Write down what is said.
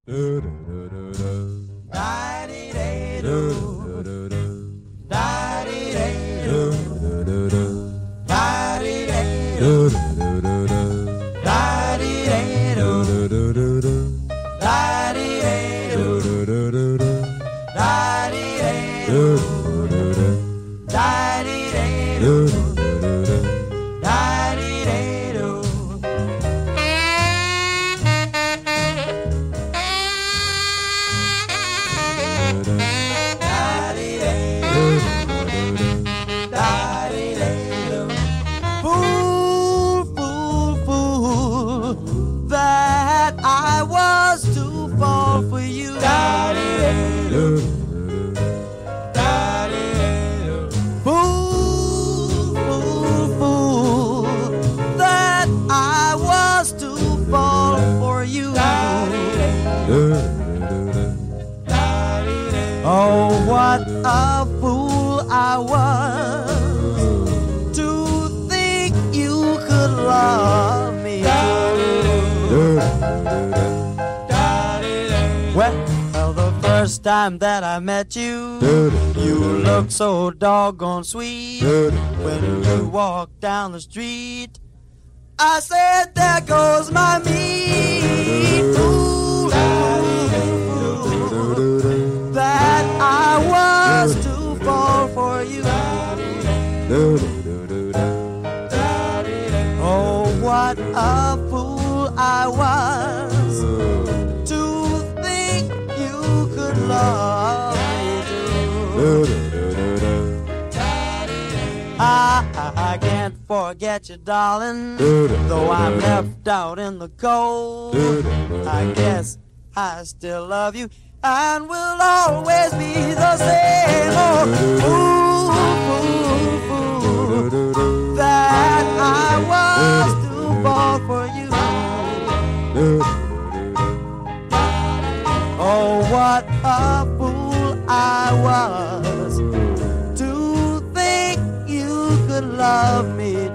Fool, fool, fool, that I was to fall for you. Fool, fool, fool, that I was to fall for you. Oh, what a fool I was to think you could love me. Well, the first time that I met you, you looked so doggone sweet. When you walked down the street, I said, there goes my meat. Ooh, that I was to fall for you. Oh, what a fool I was to think you could love me too. I can't forget you, darling, though I'm left out in the cold. I guess I still love you and will always be the same. Oh, fool, fool, fool, that I was to fall for you. Oh, what a fool I was to think you could love me.